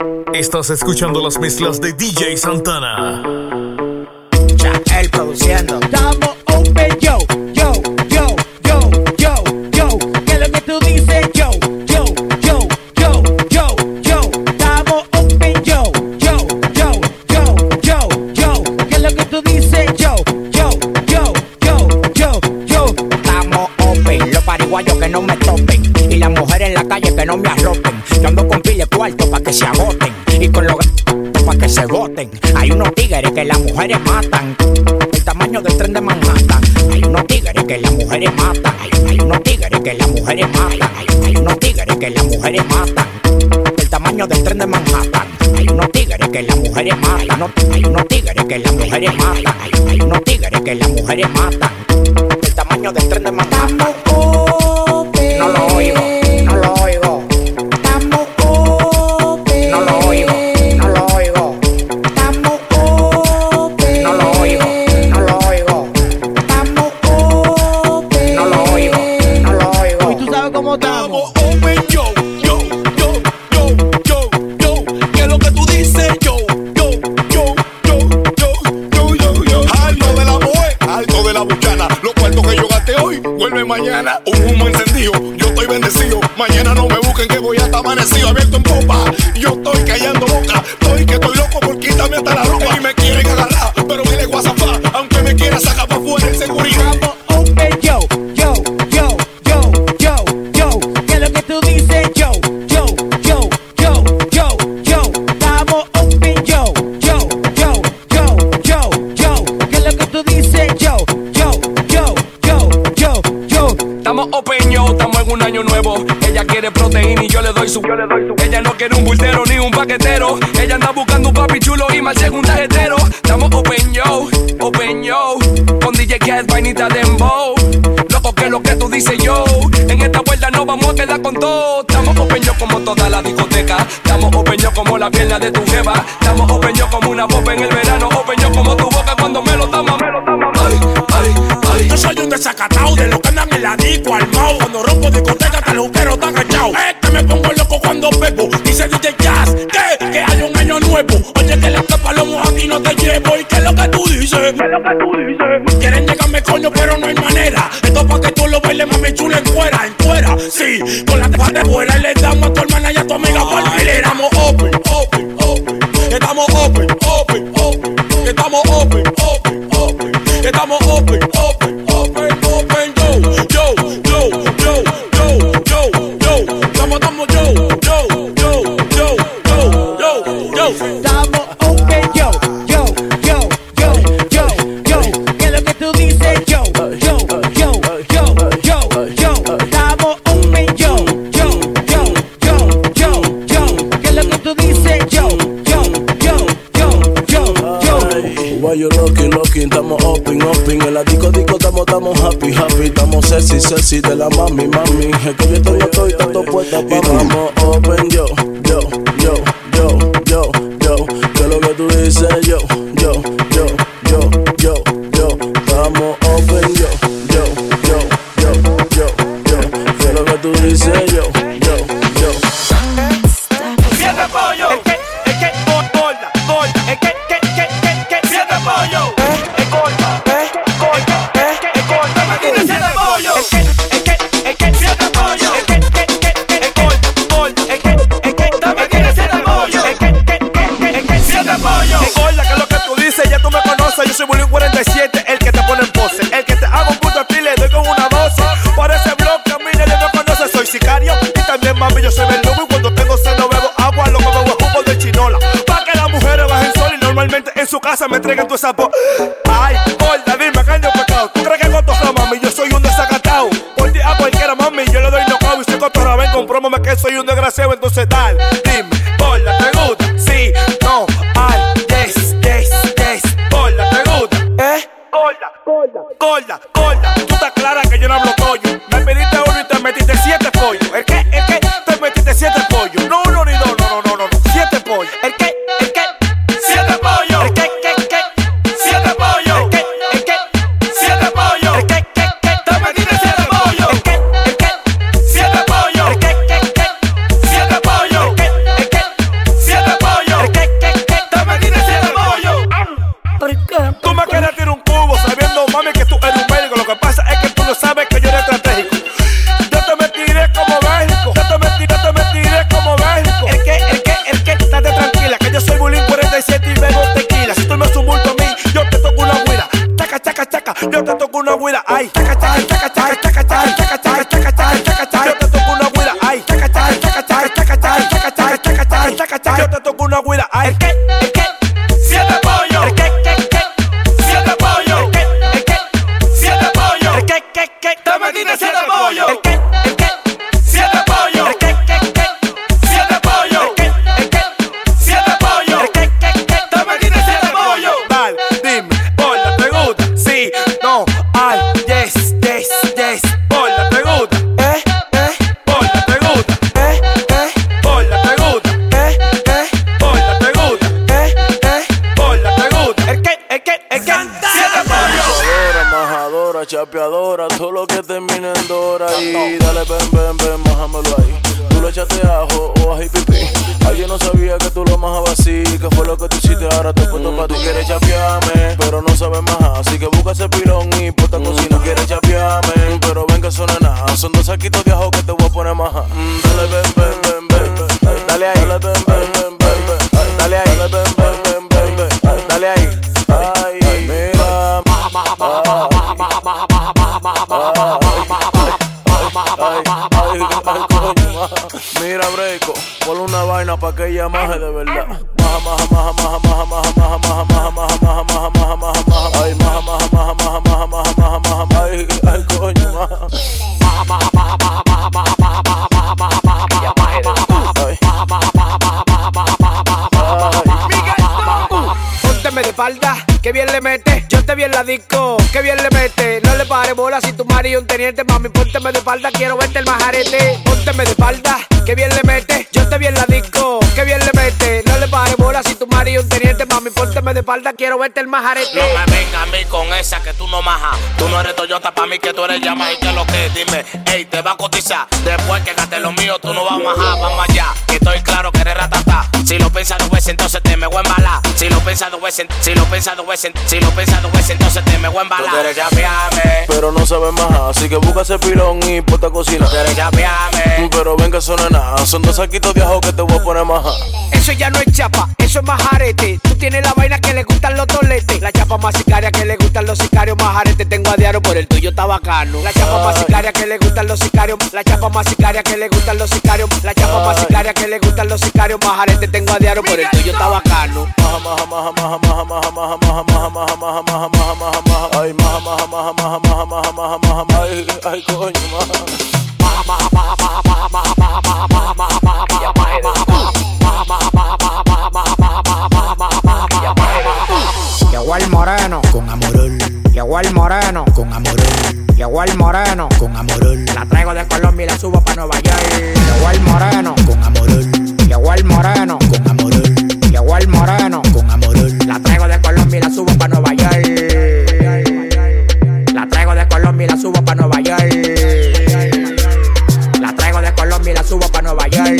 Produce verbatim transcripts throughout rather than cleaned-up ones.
Estás escuchando las mezclas de D J Santana. Ya él produciendo. Estamos open, yo, yo, yo, yo, yo, yo. ¿Qué es lo que tú dices? Yo, yo, yo, yo, yo, yo. Estamos open, yo, yo, yo, yo, yo, yo. ¿Qué es lo que tú dices? Yo, yo, yo, yo, yo, yo. Estamos open, los pariguayos que no me topen y las mujeres en la calle que no me arropen. Yo ando con pile cuarto pa' que se agoten y con los pa' que se boten. Hay unos tigres que las mujeres matan, el tamaño del tren de Manhattan. Hay unos tigres que las mujeres matan. Hay, hay unos tigres que las mujeres matan. Hay, hay unos tigres que las mujeres matan, el tamaño del tren de Manhattan. Hay unos tigres que las mujeres matan. No, hay unos tigres que las mujeres matan. Hay, hay unos tigres que las mujeres matan, el tamaño del tren de Manhattan. No lo oigo, no lo oigo. Estamos open. No lo oigo, no lo oigo. Estamos open. No lo oigo, no lo oigo. Estamos open. No lo oigo, no lo oigo. Y tú sabes cómo estamos. Open, yo, yo, yo, yo, yo, yo. ¿Qué es lo que tú dices? Yo, yo, yo, yo, yo, yo, yo, yo. Alto de la moe, alto de la buchana. Los cuartos que yo gasté hoy, vuelve mañana. Un humo encendido, yo estoy bendecido. Mañana no me busquen que voy hasta amanecido, abierto en popa. Yo estoy callando boca, estoy que estoy loco por quitarme hasta la ropa. Y me quieren agarrar, pero me le voy a zafar, aunque me quiera sacar para fuera el seguridad. Estamos open, yo, yo, yo, yo, yo, yo. ¿Qué es lo que tú dices? Yo, yo, yo, yo, yo, yo. Estamos open, yo, yo, yo, yo, yo, yo. ¿Qué es lo que tú dices? Yo, yo, yo, yo, yo, yo. Estamos open, yo, estamos en un año nuevo. Ella quiere proteína y yo le doy su, yo le doy su. Ella no quiere un bultero ni un paquetero. Ella anda buscando un papi chulo y más llega un tarjetero. Estamos open, yo, open, yo. Con D J Cat, vainita dembow. Loco, que lo que tú dices, yo. En esta vuelta no vamos a quedar con todo. Estamos open, yo, como toda la discoteca. Estamos open, yo, como la pierna de tu jeva. Estamos open, yo, como una popa en el verano. Open, yo, como tu boca cuando me lo tama, me lo tama. Ay, ay, ay. Yo soy un desacatado de los que andan en la disco armado. Cuando rompo discoteca hasta el juquero está agachado. Es que me pongo loco cuando bebo. Dice D J Jazz que, que hay un año nuevo. Oye, que la tapa los aquí no te llevo. ¿Y qué es lo que tú dices? ¿Qué es lo que tú dices? Quieren llegarme coño pero no hay manera. Esto es pa' que tú lo bailes mami chula en fuera, en fuera. Sí, con la teja de fuera y le damos a tu hermana y a tu amiga por filera. Estamos open, open, open. Estamos open, open, open. Estamos open, open, open. Estamos open, open, open, open. Yo, yo, yo, yo, yo, yo, yo. Estamos, estamos yo, yo, yo, yo, yo, yo, yo. Estamos open, yo, yo, yo, yo, yo, yo. ¿Qué es lo que tú dices? Yo, yo, yo, yo, yo, yo. Estamos open, yo, yo, yo, yo, yo, yo. ¿Qué es lo que tú dices? Yo, yo, yo, yo, yo, yo. Why you looking, looking, estamos open, open. En la disco, disco, estamos, estamos happy, happy. Estamos sexy, sexy de la mami, mami. Es que yo estoy, yo estoy, tanto puesta pa' estamos open, yo, yo, yo, yo, yo, yo. ¿Qué es lo que tú dices? Yo, yo, yo, yo, yo, yo. Estamos open, yo, yo, yo, yo, yo, yo. ¿Qué es lo que tú dices? Yo, yo, yo. Siete pollo. El que, el que, gorda, gorda. El que, que, que, que, que. Siete pollo. El gorda, el gorda, el gorda. Me tiene siete pollo. El que, el que, el que. Siete pollo. El que, que, que, que. El gorda, gorda. El que, el que. Me tiene siete pollo. El que, que, que, el que. Siete pollo. El gorda, que es lo que tú dices, ya tú me conoces. Yo soy Bullying cuarenta y siete, el que te pone en pose. El que te hago un punto a ti, le doy con una doce. Por ese blog que a mí nadie me conoce. Soy sicario y también mami, yo soy verdugo. Y cuando tengo sed no bebo agua, lo que bebo es jugo de chinola. Pa' que las mujeres bajen sol y normalmente en su casa me entreguen tu sapo. Ay, gorda, dime, caño pecado. ¿Tú crees que con todo, mami, yo soy un desacatado? Por ti a cualquiera, mami, yo le doy knockout. Y si cotorra ven, comprómame que soy un desgraciado. Entonces dale, dime, gorda, ¿te gusta? Sí, no, ay, yes, yes, yes. Gorda, ¿te gusta? ¿Eh? Gorda, gorda, gorda, gorda. Tú estás clara que yo no hablo coño. Me pediste uno y te metiste siete pollos. ¿El qué? ¿El qué? Te metiste siete pollos. No uno ni dos, no, no, no, no, no. Siete pollos. ¿El qué? ¿El qué? Siete pollo. ¿El qué? ¿Qué? ¿Qué? Siete pollo. ay, yo te toco una guida, ay. El que, el que, siete pollo. El que, que, que, siete pollo. El que, el que, siete pollo. El que, que, que, te metiste siete pollo. El que, el que, siete pollo. El que, que, que, siete pollo. El que, el que, siete pollo. El que, que, que, te metiste siete pollo. Dale, dime, hola, ¿te gusta? Sí, no, ay, yes, yes, yes. Hola, ¿te gusta? Eh, eh, hola, ¿te gusta? Eh, eh, hola, ¿te gusta? Eh, eh, hola, ¿te gusta? Eh, eh, hola, ¿te gusta? El que, el que, el que, siete pollo. Majadora, majadora, chapeadora, todo lo que termine en Dora. Y dale, ven, ven, ven, májamelo ahí. Tú le echaste ajo o ají pipí. Ay, yo no sabía que tú lo majabas así. ¿Qué fue lo que tú hiciste? Ahora te puesto pa' ti. Quieres chapearme, pero no sabes majar. Así que busca ese pilón y ponte a cocina. Quieres chapearme, pero ven que suena nada. Son dos saquitos de ajo que te voy a poner maja. Mm, dale, ven, ven, ven, ven, ven. Dale ahí, dale, ven, ven, ven, ven, ven. Dale ahí, dale, ven, ven, ven, ven, ven. Dale ahí. Ay, mira. Mira, Breco, ponle una vaina pa' que ella maje de verdad. Maja, maja, maja, maja, maja, maja, maja, maja, maja, maja, maja, maja, maja, maja, maja. Ay, maja, maja, maja, maja, maja, maja, maja, maja, maja. Ay, ay, coño, maja. Maja, maja, maja, maja, maja, maja, maja, maja, maja, maja, maja, maja. Ay. Maja, maja, maja, maja, maja, maja, maja, maja, maja. Pónteme de espalda, que bien le mete. Yo te vi en la disco, que bien le mete. No le pare bola si tu marido es un teniente. Mami, pónteme de espalda, quiero verte el majarete. Pónteme de espalda, que bien le mete. Yo te vi en la disco, que bien le mete. No le pare bola si tu marido es un teniente. Mami, pónteme de espalda, quiero verte el majarete. No me venga a mí con esa que tú no majas. Tú no eres Toyota pa' mí, que tú eres Yamaha. Y que lo que dime, ey, te va a cotizar. Después que gaste lo mío, tú no vas a majar. Vamos allá, que estoy claro que eres ratata. Si lo piensas dos veces, entonces te me voy a embalar. Si lo piensas dos veces, si lo piensas dos veces, si lo piensas dos veces, entonces te me voy a embalar. Tú quieres chapearme, pero no sabes majar. Así que busca ese pilón y ponte a cocina. tú quieres chapearme, pero ven que suena nada. Son dos saquitos de ajo que te voy a poner maja. Eso ya no es chapa, eso es majarete. Tú tienes la vaina que le gustan los toletes. La chapa más sicaria que le gustan los sicarios. Majarete tengo a diario, por el tuyo está bacano. La chapa más sicaria que le gustan los sicarios. La chapa más sicaria que le gustan los sicarios. La chapa más sicaria que le gustan los sicarios. Majarete tengo a diario, por el tuyo está bacano. Maja, maja, maja, maja, maja, maja, maja, maja, maja, maja, maja, maja, maja, maja, maja. Ay, maja, maja, maja, maja, maja, maja, maja, maja, maja. Ay, ay, coño, maja. Maja, maja, maja, maja, maja, maja, maja, maja, maja, maja, maja, maja, maja, maja, maja, maja, maja. Llegó el moreno con amorol. Llegó el moreno con amorol. Llegó el moreno con amorol. La traigo de Colombia y la subo pa' Nueva York. Llegó el moreno con amorol. Llegó el moreno con amorol. Llegó el moreno con amorol. La traigo de Colombia y la subo pa' Nueva York. La traigo de Colombia y la subo pa' Nueva York. La traigo de Colombia y la subo pa' Nueva York.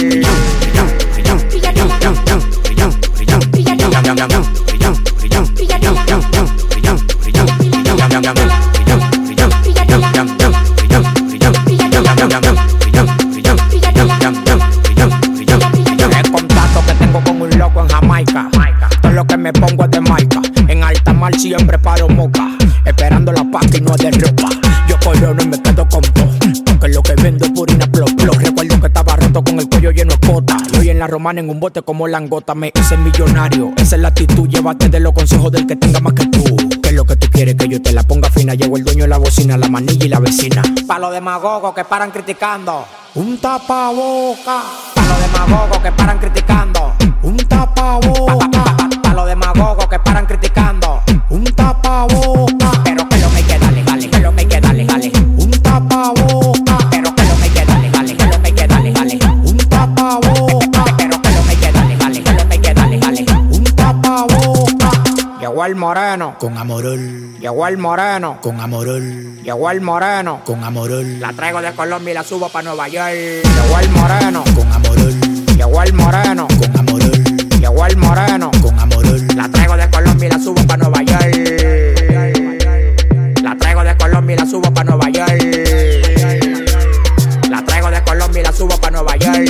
El contacto que tengo con un loco en Jamaica. Todo lo que me pongo es de marca. En alta mar siempre paro moca. Esperando la pasta y no es de ropa. Yo corono y me quedo con todo. Porque lo que vendo es purina plop plop. Recuerdo que estaba roto con el cuello lleno de cota. Y hoy en la romana en un bote como langota. Me hice millonario, esa es la actitud. Llévate de los consejos del que tenga más que tú. ¿Qué es lo que tú quieres? Que yo te la ponga fina. Llegó el dueño de la bocina, la manilla y la vecina. Pa' los demagogos que paran criticando, un tapaboca. Pa' los demagogos que paran criticando, un tapaboca. Pa, pa, pa, pa, pa los demagogos que paran criticando, un tapaboca. Pero que lo me queda legal, que lo me queda legal, un tapaboca. Pero que lo me queda legal, que lo me queda legal, un tapaboca. Pero que lo me queda legal, que lo me queda legal, un tapaboca. Llegó el moreno con amorol. Llegó el moreno con amorol. Llegó el moreno con amorol. La traigo de Colombia y la subo pa' Nueva York. Llegó el moreno con amorol. Llegó el moreno con amorol. Llegó el moreno con amorol. La traigo de Colombia y la subo pa' Nueva York. La traigo de Colombia y la subo pa' Nueva York. La traigo de Colombia y la subo pa' Nueva York.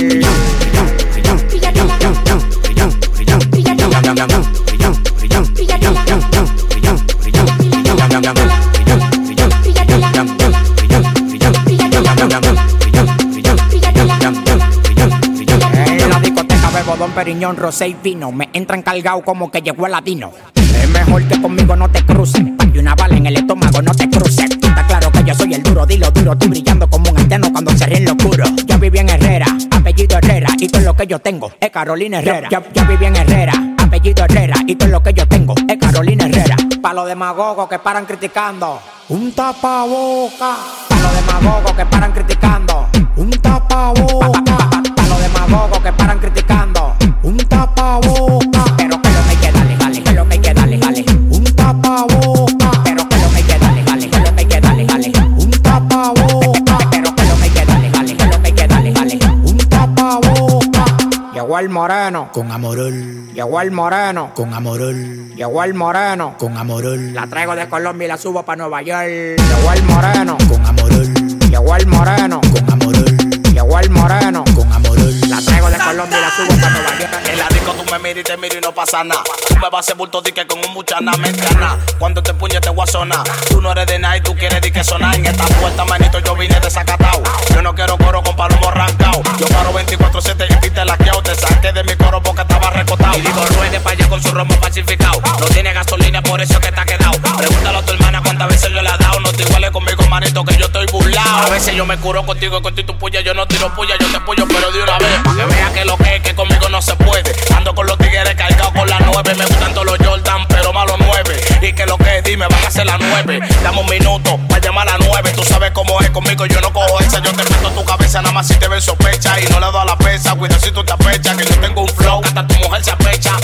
En la discoteca bebo Periñón, rosé y vino. Me entran cargado como que llegó el latino. Es mejor que conmigo no te cruces. Y una bala en el estómago no te cruces. Está claro que yo soy el duro, dilo duro. Estoy brillando como un anteno cuando se ríe en lo oscuro. Yo viví en Herrera, apellido Herrera. Y todo lo que yo tengo es Carolina Herrera. Yo, yo, yo viví en Herrera, apellido Herrera. Y todo lo que yo tengo es Carolina Herrera. Pa' los demagogos que paran criticando, un tapaboca. Pa' los demagogos que paran criticando, un tapaboca. Pa, pa, pa, pa los demagogos que paran criticando, un tapaboca. Pero que lo que hay que darle, dale, que lo que hay que darle, dale, un tapaboca. Pero que lo que hay que darle, dale, que lo que hay que darle, dale, un tapaboca. Pero que lo que hay que darle, dale, que lo que hay que darle, dale, un tapaboca. Llegó el moreno con amorol. Llegó el moreno con amorol. Llegó el moreno con amorol. La traigo de Colombia y la subo pa' Nueva York. Llegó el moreno con amorol. Llegó el moreno con amorol. Llegó el moreno con amorol. La traigo de Colombia y la subo pa' Nueva York. En la disco tú me miras y te miro y no pasa nada. Tú me vas a hacer bulto dique con un muchana mexicana. Cuando te puñe te voy a sonar. Tú no eres de nada y tú quieres di que sonar. En esta puerta, manito, yo vine de Zacatau. Yo no quiero coro con palomo arrancado. Yo paro veinticuatro siete y te laqueado. Te saqué de mi coro porque estaba recotado. Y digo ruede pa' allá con su romo pacificado. No tiene gasolina, por eso que te ha quedado. Pregúntale a tu hermana cuántas veces yo le he dado. No te iguales conmigo, manito, que yo estoy burlado. A veces yo me curo contigo y contigo tu puya. Yo no tiro puya, yo te puyo, pero de una vez. Pa' que vea que lo que es, que conmigo no se puede. Ando con los tigres cargados con las nueve. Me gustan todos los Jordan, pero malo nueve. Y que lo que es, dime, van a ser las nueve. Dame un minuto para llamar a las nueve. Tú sabes cómo es conmigo, yo no cojo esa. Yo te meto tu cabeza nada más si te ven sospecha. Y no le doy a la pesa, cuida si tú te apechas. Que yo tengo un flow, que hasta tu mujer se apecha.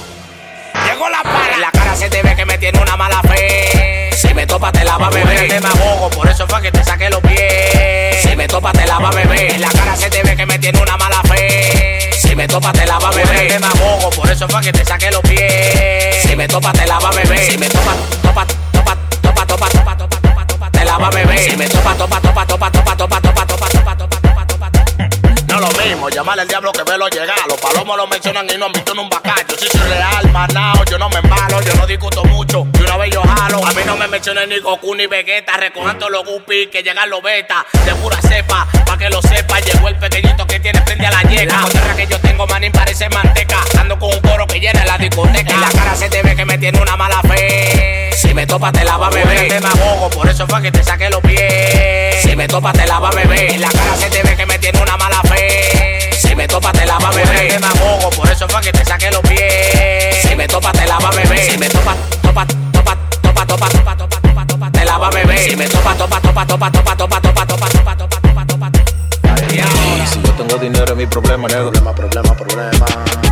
Llegó la para. En la cara se te ve que me tiene una mala fe. Si me topa te la va a beber. El demagogo, por eso fue que te saqué los pies. Si me topa te la va a beber. En la cara se te ve que me tiene una mala fe. Si me topa te la va a beber. El demagogo, por eso fue que te saqué los pies. Si me topa te la va a beber. Si me topa, topa, topa, topa, topa, topa, topa, topa, topa, te la va a beber. Si me topa, topa, topa, topa, topa, topa, topa, topa, topa, topa, topa, topa. No lo mismo, llamarle al diablo que verlo llegar. Los palomos lo mencionan y no han visto en un bacacho. Yo soy real, manao, yo no me embalo, yo no discuto mucho. Y una vez yo jalo, a mí no me mencionan ni Goku ni Vegeta. Recojan todos los guppies que llegan los beta. De pura cepa, pa' que lo sepa. Llegó el pequeñito que tiene frente a la yeca. La cotorra que yo tengo, manín, parece manteca. Ando con un coro que llena la discoteca. En la cara se te ve que me tiene una mala fe. Si me topa te la va a beber. El demagogo, por eso fue que te saqué los pies. Si me topa te la va a beber. En la cara se te ve que me tiene una mala fe. Si me topa te la va a beber. El demagogo, por eso fue que te saqué los pies. Si me topa te la va a beber. Si me topa, topa, topa, topa, topa, topa, topa, topa, topa, te la va a beber. Si me topa, topa, topa, topa, topa, topa, topa, topa, topa, topa, topa, topa. Y ahora, si yo tengo dinero es mi problema, negro. Problema, problema, problema.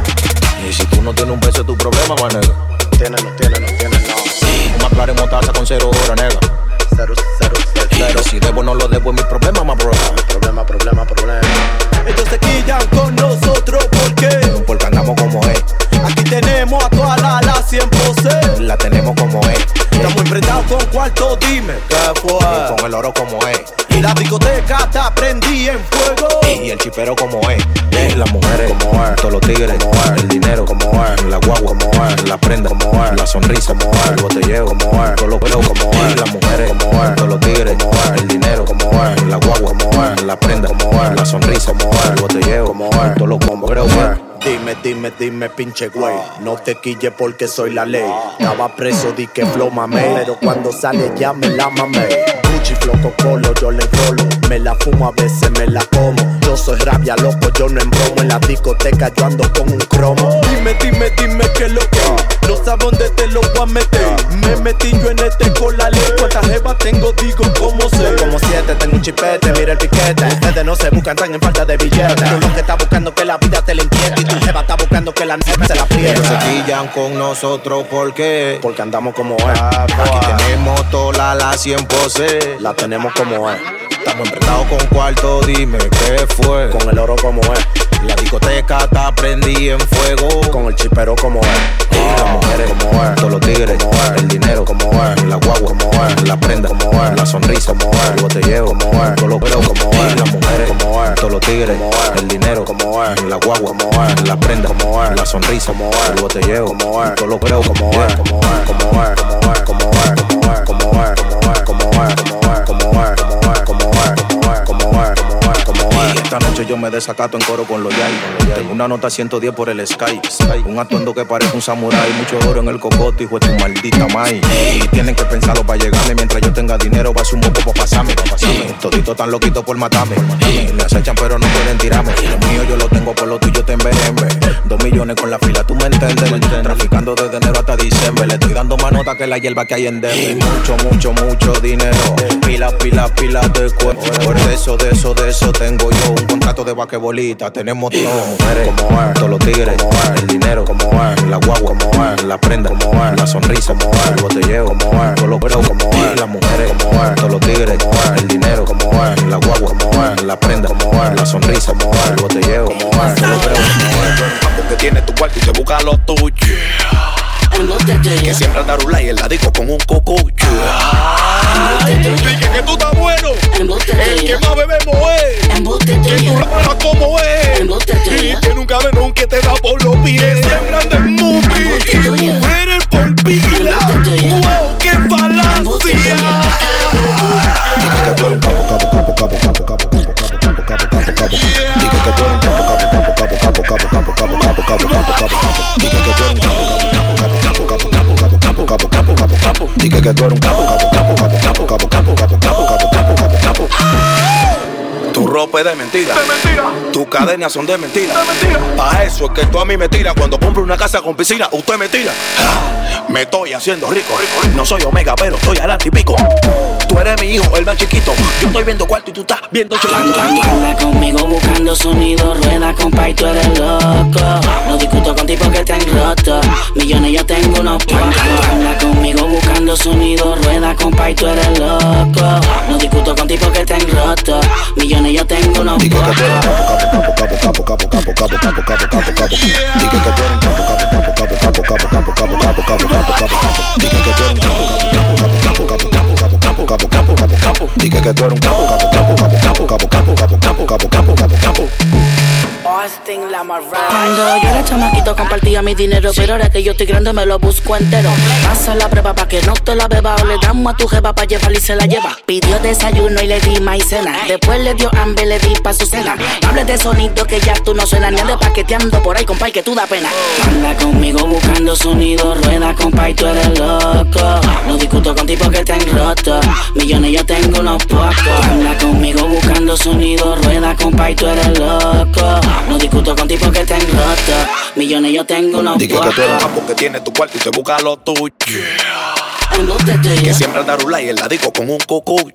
Y si tú no tienes un peso es tu problema, man, negro. Tiene, no tiene, no tiene, no. Un McLaren motaza con cero horas, negro. Cero, cero, cero, cero. Y si debo no lo debo es mi problema, my bro. Problema, problema, problema. Ellos se quillan con nosotros, ¿por qué? Porque andamos como es. Aquí tenemos a toda la la cien por ciento. La tenemos como es. Estamos enfrentados con cuarto, dime ¿qué fue? Y con el oro como es. Y la discoteca está prendí en fuego. Y el chipero como es. Las mujeres como es. Todos los tigres como es. El dinero como es. La guagua como es. La prenda como es. La sonrisa como es. El botelleo como es. Todos los pelos como es. Las mujeres como es. Todos los tigres como es. El dinero como es. La guagua como es. La prenda como es. La sonrisa como es. El botelleo como es. Todos los combos creo que Dime, dime, dime, pinche güey. No te quille porque soy la ley. Estaba preso, di que flow mamé. Pero cuando sale ya me la mamé. Gucci, floco, colo, yo le enrolo. Me la fumo, a veces me la como. Yo soy rabia, loco, yo no embromo. En la discoteca yo ando con un cromo. Dime, dime, dime que lo que. No sabes dónde te lo voy a meter. Me metí yo en este con la ley. Cuántas jevas tengo, digo, ¿cómo sé? Como siete, tengo un chipete, mira el piquete. Ustedes no se buscan, están en falta de billetes. Tú lo que estás buscando que la vida te la inquiete. Y tu jeva está buscando que la neve se la apriete. ellos se quillan con nosotros, ¿por qué? Porque andamos como es. Aquí tenemos toda la cien por ciento. La tenemos como es. Estamos emprestados con cuarto, dime qué fue. Con el oro como es. La discoteca está prendida en fuego. Con el chipero como es. Y las mujeres como es. Todos los tigres como es. El dinero como es. La guagua como es. La prenda como es. La sonrisa como es. El botelleo como es. Todos los pelos como y es. las mujeres como es. Todos los tigres como es. El dinero como es. La guagua como es. La prenda como es. La sonrisa como es. El botelleo como es. Todos los pelos como es. como es. como es. como es. como es. como es. como es. como es. como es. como es. como es. como es. como es. como es. como es. como es. Y esta noche veces yo me desacato en coro con los yay. Tengo una nota ciento diez por el Sky. Un atuendo que parece un samurái. Mucho oro en el cocote, hijo de tu maldita mai. Y tienen que pensarlo para llegarme. Mientras yo tenga dinero, va a ser un poco para pasarme. Toditos tan loquitos por matarme. Me acechan pero no pueden tirarme. Lo mío yo lo tengo, por lo tuyo te envenenme. Dos millones con la fila, tú me entiendes. Traficando desde enero hasta diciembre. Le estoy dando más nota que la hierba que hay en Denver. Mucho, mucho, mucho dinero. Pila, pila, pila de cuerpo. Por eso, de eso, de eso tengo yo un contrato de basquetbolista. Tenemos todo. Mujeres como es, todos los tigres como es, el dinero como es, la guagua como es, la prenda como es, la sonrisa como es, el botelleo como es, todos los bros como es, las mujeres como es, todos los tigres como es, el dinero como es, la guagua como es, la prenda como es, la sonrisa como es, el botelleo como es, todos los bros como es. Porque tiene tu cuarto y se busca lo tuyo. Que siempre anda rula y el ladico con un cucuyo. Dije que tú estás bueno. El que más bebemos es. Que tú rapas como es. Y que nunca ven un que te da por los pies. Siempre anda en movie. Mujeres por pila. Wow, qué falacia. Dije que tú eres un capo, capo, capo, capo, capo, capo, capo, capo, capo, capo, capo, capo. Dije que tú eres un capo, capo, capo, capo, capo, capo, capo, capo, capo, capo, capo, capo, capo. Dije que tú eres un capo, capo, capo, capo, capo, capo, capo, capo, capo, capo. Dije que tú eres un capo, capo, capo, capo, capo, capo, capo, capo, capo, capo, capo, capo, capo. Tu ropa es de mentira, de mentira. Tus cadenas son de mentira, de mentira. Pa' eso es que tú a mí me tiras. Cuando compro una casa con piscina, usted me tira. Ah, me estoy haciendo rico, rico. No soy Omega, pero estoy al antipico. Tú eres mi hijo, el más chiquito. Yo estoy viendo cuarto y tú estás viendo chiquito. Anda conmigo buscando sonido, rueda compa y tú eres loco. No discuto con tipos que te han roto. Millones yo tengo unos pocos. Anda conmigo buscando sonido, rueda compa y tú eres loco. No discuto con tipos que te han roto. Millones yo tengo unos pocos. Dije que tú eres un capo, capo, capo, capo, capo, capo, capo, capo, capo, capo, capo. Dije que tú eres un capo, capo, capo, capo, capo, capo, capo, capo, capo, capo, capo, capo, capo. Dije que tú eres un capo, capo, capo, capo, capo, capo, capo, capo, capo, capo. Dije que tú eres un capo, capo, capo, capo, capo, capo, capo, capo, capo, capo, capo, capo, capo. Austin Lamarra. Cuando yo era chamaquito compartía mi dinero, pero ahora que yo estoy grande me lo busco entero. Pasa la prueba pa' que no te la beba, o le damos a tu jeva pa' llevarla y se la lleva. Pidió desayuno y le di maicena, después le dio hambre, le di pa' su cena. No hables de sonido que ya tú no suenas, ni andes paqueteando por ahí, compa, y que tú da pena. Anda conmigo buscando sonido, rueda, compa, y tú eres loco. No discuto con tipos que te han roto, millones yo tengo unos pocos. Anda conmigo buscando sonido, rueda, compa, y tú eres loco. No discuto con tipos que te han roto, millones yo tengo unos pocos. Dije que tú eres un capo que tiene tu cuarto y se busca lo tuyo. Que siempre anda rula y el ladico con un cucuyo.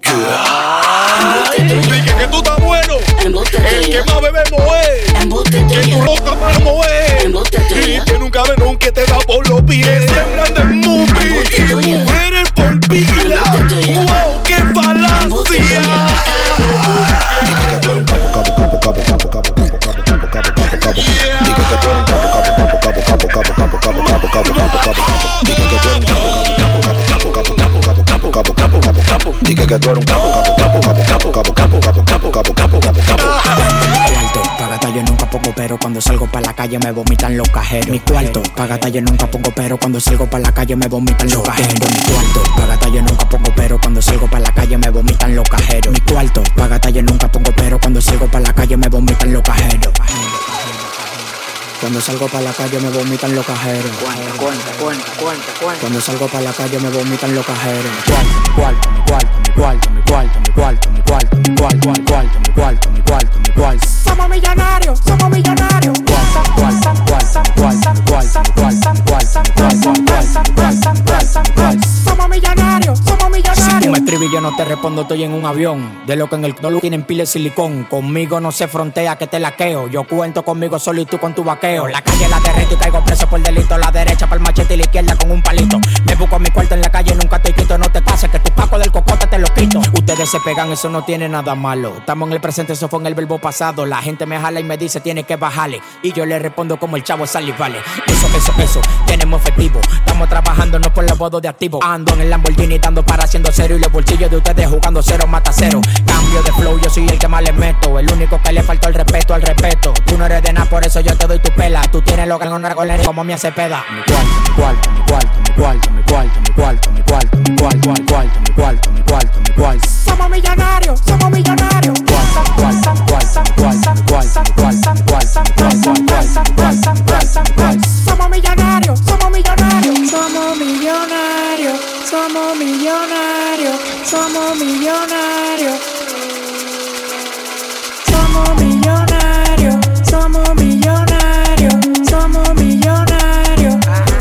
Dije que tú estás bueno. El que más bebemos es. Que tu roca como es. Y que nunca ven un que te da por los pies. Siempre anda en movie. Mujeres por pila. Wow, qué falacia. Dije que tú eres un capo, capo, capo, capo, capo, capo, capo, capo, capo, capo, capo, capo. Dije que tú eres un capo, capo, capo, capo, capo, capo, capo, capo, capo, capo, capo, capo, capo. Dije que tú eres un capo, capo, capo, capo, capo, capo, capo, capo, capo, capo. Dije que tú eres un capo, capo, capo, capo, capo, capo, capo, capo, capo, capo, capo, capo, capo. Cuarto, pa' gata yo nunca pongo pero cuando salgo pa' la calle me vomitan los cajeros. Mi cuarto, pa' gata yo nunca pongo pero cuando salgo pa' la calle me vomitan los cajeros. Mi cuarto, pa' gata yo nunca pongo pero cuando salgo pa' la calle me vomitan los cajeros. Mi cuarto, pa' gata yo nunca pongo pero cuando salgo pa' la calle me vomitan los cajeros. Cuando salgo pa' la calle me vomitan los cajeros. Cuenta, cuenta, cuenta, cuenta, cuenta. Cuando salgo pa' la calle me vomitan los cajeros. Mi cuarto, mi cuarto, mi cuarto, mi cuarto, mi cuarto, mi cuarto, mi cuarto, mi cuarto, mi cuarto, mi cuarto. Somos millonarios, somos millonarios. Cuarto, cuarto, cuarto, cuarto, cuarto, cuarto, cuarto, cuarto, cuarto, cuarto. Somos millonarios, somos millonarios. Si tú me escribes y yo no te respondo, estoy en un avión. De lo que en el dolo tienen pila de silicón. Conmigo no se frontea que te laqueo. Yo cuento conmigo solo y tú con tu vaqueo. La calle la derrito y caigo preso por delito. La derecha para el machete y la izquierda con un palito. Me busco mi cuarto en la calle, nunca te quito. No te pases que tu paco del cocote te lo quito. Ustedes se pegan, eso no tiene nada malo. Estamos en el presente, eso fue en el verbo pasado. La gente me jala y me dice tiene que bajarle. Y yo le respondo como el chavo Sally vale. Eso, eso, eso, tenemos efectivo. Estamos trabajando no por los bodos de activo. Ando en el Lamborghini dando para haciendo cero. Y los bolsillos de ustedes jugando cero mata cero. Cambio de flow, yo soy el que más le meto. El único que le faltó el respeto al respeto. Tú no eres de nada, por eso yo te doy tu pela. Tú tienes lo que no con como me hace peda. Mi cuarto, cuarto, mi cuarto, mi cuarto, mi cuarto, mi cuarto, mi cuarto, mi cuarto, mi cuarto, mi cuarto, mi cuarto, mi cuarto. Somos millonarios, somos millonarios. Cuarto, cuarto, cuarto, cuarto, cuarto, cuarto, cuarto, cuarto, cuarto, cuarto. Somos millonarios, somos millonarios. Somos millonarios, somos millonarios, somos millonarios. Somos millonarios, somos millonarios, somos millonarios.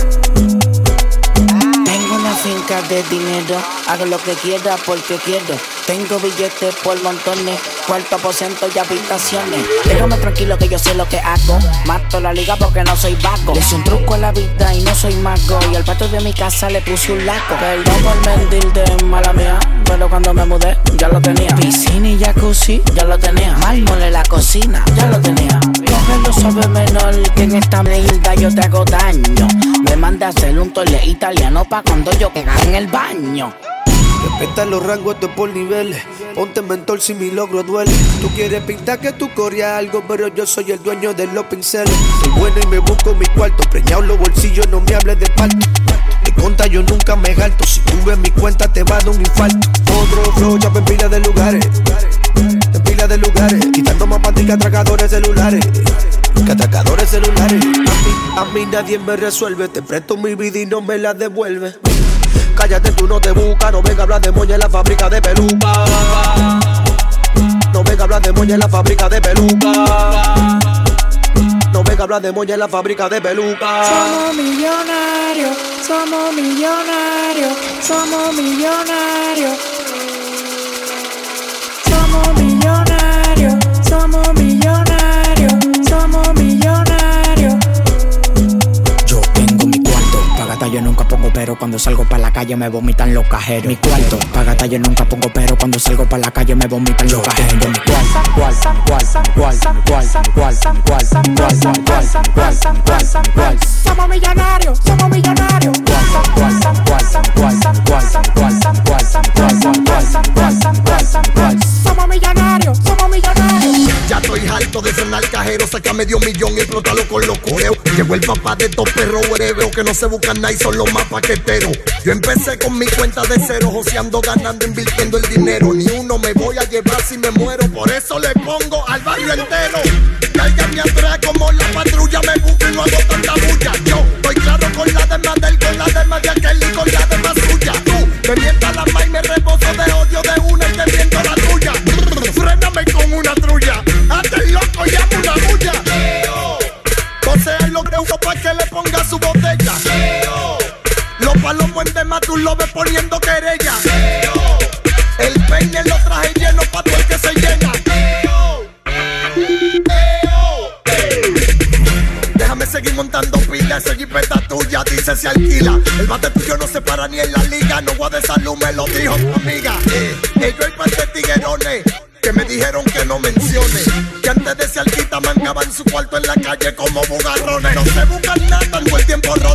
Tengo una finca de dinero, hago lo que quiera porque quiero. Tengo billetes por montones, cuarto aposento y habitaciones. Déjame tranquilo que yo sé lo que hago. Mato la liga porque no soy vago. Le hice un truco a la vida y no soy mago. Y al patio de mi casa le puse un laco. Perdón por mentir de mala mía, pero cuando me mudé ya lo tenía. Piscina y jacuzzi, ya lo tenía. Mármol en la cocina, ya lo tenía. Cógelo suave menor, que en esta mierda yo te hago daño. Me manda a hacer un toile italiano pa' cuando yo cagar en el baño. Respeta los rangos, esto es por niveles. Ponte mentor si mi logro duele. Tú quieres pintar que tú corrías algo, pero yo soy el dueño de los pinceles. Soy bueno y me busco mi cuarto. Preñado los bolsillos, no me hables de parto. De conta yo nunca me jalto. Si tú ves mi cuenta te va a dar un infarto. Otro flow, ya en pila de lugares. En pila de lugares. Quitando más panty que atracadores celulares. Que atracadores celulares. A mí, a mí nadie me resuelve. Te presto mi vida y no me la devuelve. Cállate, tú no te buscas. No venga a hablar de moña en la fábrica de peluca. No venga a hablar de moña en la fábrica de peluca. No venga a hablar de moña en la fábrica de peluca. Somos millonarios, somos millonarios, somos millonarios. Somos millonarios, somos millonarios, somos millonarios. Yo tengo mi cuarto, pa' gastar yo nunca pongo pero cuando salgo pa' la calle me vomitan los cajeros. Mi cuarto, pa' gastar yo nunca pongo pero cuando salgo pa' la calle me vomitan los cajeros. Mi cuarto, cuarto, cuarto, cuarto, cuarto, cuarto, cuarto, cuarto, cuarto, cuarto, cuarto, cuarto. Somos millonarios, somos millonarios. Cuarto, cuarto, cuarto, cuarto, cuarto, cuarto, cuarto, cuarto, cuarto, cuarto, cuarto. Somos millonarios, somos millonarios. Ya estoy harto de frenar cajero, saca medio millón y explótalo con los coreos. Llegó el papá de estos perros huereros que no se buscan nada y son los más paqueteros. Yo empecé con mi cuenta de cero, joseando, ganando, invirtiendo el dinero. Ni uno me voy a llevar si me muero, por eso le pongo al barrio entero. Cálgame atrás como la patrulla, me busco y no hago tanta bulla. Yo estoy claro con la de Madel, con la de María Kelly, con la de más suya. Tú me mientas la ma y me rebozo de odio de una y te miento la tuya. Fréname con una trulla, hazte el loco y hazme una bulla. Posee lo que uso pa' que le ponga su botella. Los palomos en demás tú lo ves poniendo querella. El peine lo traje lleno pa' todo el que se llena. Déjame seguir montando pilas, esa jipeta tuya dice se alquila. El bate tuyo no se para ni en la liga, no voy de salud, me lo dijo tu amiga. Eh, ellos hay par de tiguerones que me dijeron que no mencione, que antes de ese alquita mangaban su cuarto en la calle como bugarrones. No se buscan nada, tanto el tiempo